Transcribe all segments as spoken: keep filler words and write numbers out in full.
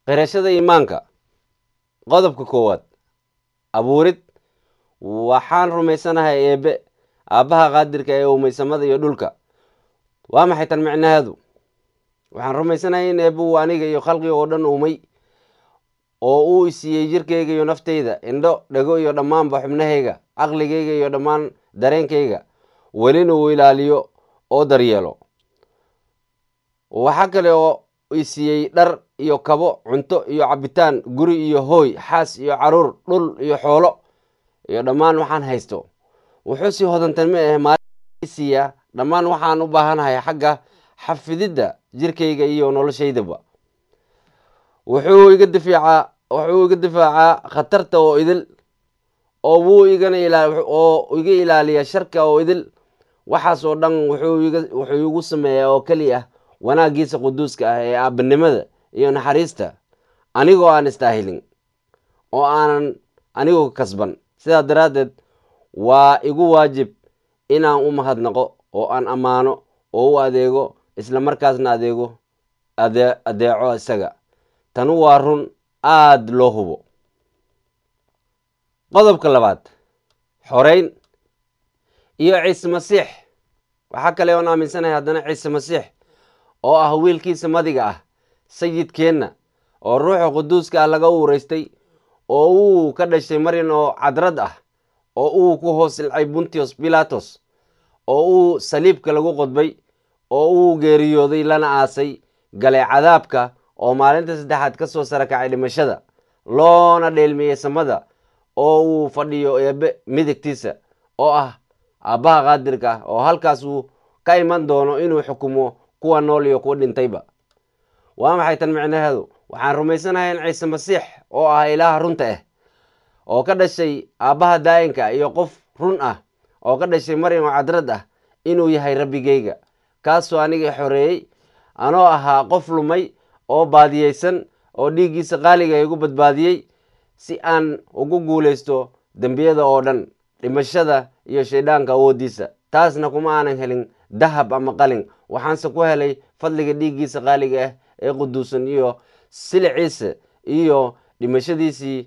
qirashada iimaanka. Qodobka koowaad, abuurid. Waxaan rumaysanahay eebe aabbaha qaadirka ee uumay samada iyo dhulka. Waa maxay tan micnaheedu? Waxaan rumaysanahay in eebe uu aniga iyo khalqiga oo dhan uumay, oo uu isiiyey jirkayga iyo naftayda, indho, dhago iyo dhammaanba xubnahayga, caqligayga iyo dhammaan dareenkayga, welina uu ilaaliyo oo daryeelo. Waxa kale oo isiiyey dhar iyo kabo, cunto iyo cabitaan, guri iyo hooy, xaas iyo caruur, dhul iyo xoolo iyo dhammaan waxaan haysto. Wuxuu si hodantanimo ah maalin siiya dhammaan waxaan u baahanahay xagga xafididda jirkayga iyo noloshaydaba. Wuxuu iga difaaca wuxuu iga difaacaa khatarta oo idil, oo wuu igana ilaal oo iga ilaaliya sharka oo idil. Waxaas oo dhan wuxuu iga wuxuu igu sameeyaa oo kaliya wanaagiisa quduuska ah ee aabanimada iyo naxariista, anigoo aan istaahilin, oo aanan anigu kasban. Sidaa daraaddeed waa igu waajib inaan u mahadnaqo oo aan ammaano oo u adeego, isla markaasna adeego ade adeeco isaga. Tanu waa run aad loo hubo. Qodobka labaad, xoreyn iyo Ciise Masiix. Waxaa kale oo aaminsanahay haddana Ciise Masiix oo ah wiilkiisa madiga ah, sayidkeenna, oo ruuxa quduuska ah laga uuraystay, oo uu ka dhashay Maryam oo cadrad ah, oo uu ku hoos ilcay Buntius Pilatos, oo uu saliibka lagu qodbay, oo uu geeriyooday lana aasay, galay cadaabka, oo maalinta saddexaad ka soo sara kacay dhimashada, loona dheelmiyey samada, oo uu fadhiyo eebe midigtiisa oo ah aabbaha qaadirka ah, oo halkaas uu ka iman doono inuu xukumo kuwa nool iyo kuwa dhintayba. Waa maxay tan micnaheedu? Waxaan rumaysanahay in Ciise Masiix oo ah ilaaha runta ah, oo ka dhashay aabbaha daayinka iyo qof run ah, oo ka dhashay Maryam oo cadrad ah, inuu yahay rabbigayga, kaasoo aniga xoreeyey, anoo ahaa qof lumay oo baadiyeysan, oo dhiiggiisa qaaliga igu badbaadiyey si aan ugu guulaysto dembiyada oo dhan, dhimashada iyo shayddaanka awooddiisa. Taasna kuma aanan helin dahab ama qalin, waxaanse ku helay fadliga dhiiggiisa qaaliga ah ee quduusan iyo siliciisa iyo dhimashadiisii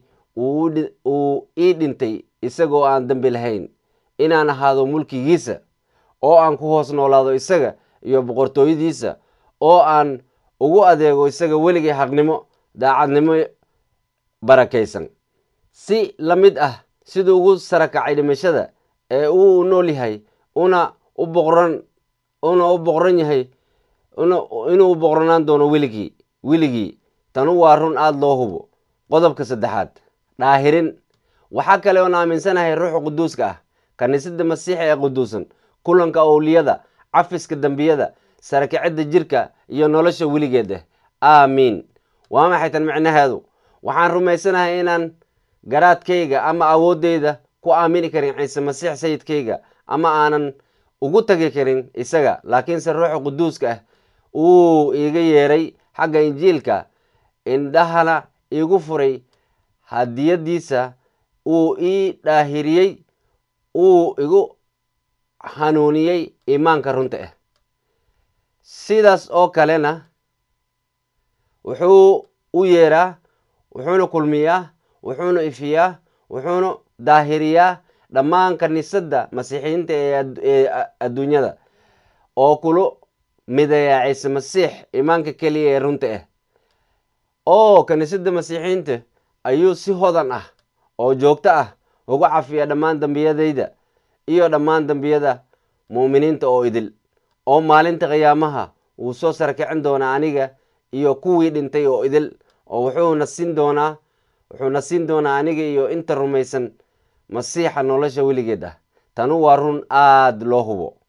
uu ii dhintay isagoo aan dembi lahayn, inaan ahaado mulkigiisa, oo aan ku hoos noolaado isaga iyo boqortooyadiisa, oo aan ugu adeego isaga weligay xaqnimo, daacadnimo barakaysan. Si la mid ah siduu ugu sara kacay dhimashada ee uu nool yahay, una u boqoran una u boqoran yahay inuu u boqornaan doono weligii weligii. Tanu waa run aad loo hubo. Qodobka saddexaad, dhaahirin. Waxaa kale oo aaminsanahay ruuxa quduuska ah, kaniisadda Masiixa ee quduusan, kulanka owliyada, cafiska dembiyada, sara kicidda jirka iyo nolosha weligeed ah. Aamiin. Waa maxay tan micnaheedu? Waxaan rumaysanahay inaan garaadkayga ama awooddayda ku aamini karin Ciise Masiix sayidkayga, ama aanan ugu tagi karin isaga, laakiinse ruuxa quduuska ah uu iga yeeray xagga injiilka, indhahana igu furay hadiyadiisa, uu ii dhaahiriyey, uu igu hanuuniyey iimaanka runta ah. Sidaas oo kalena wuxuu u yeeraa, wuxuuna kulmiyaa, wuxuuna ifiyaa, wuxuuna daahiriyaa dhammaan kaniisadda masiixiyiinta ee adduunyada, oo kula mideeya Ciise Masiix iimaanka keliya ee runta ah. oo kaniisadda masiixiyiinta ayuu si hodan ah oo joogto ah uga cafiya dhammaan dembiyadayda iyo dhammaan dembiyada muuminiinta oo idil, oo maalinta qiyaamaha wuu soo sara kicin doonaa aniga iyo kuwii dhintay oo idil, oo wuxuuna siin doonaa wuxuuna siin doonaa aniga iyo inta rumaysan Masiixa nolosha weligeed ah. Tanu waa run aad loo hubo.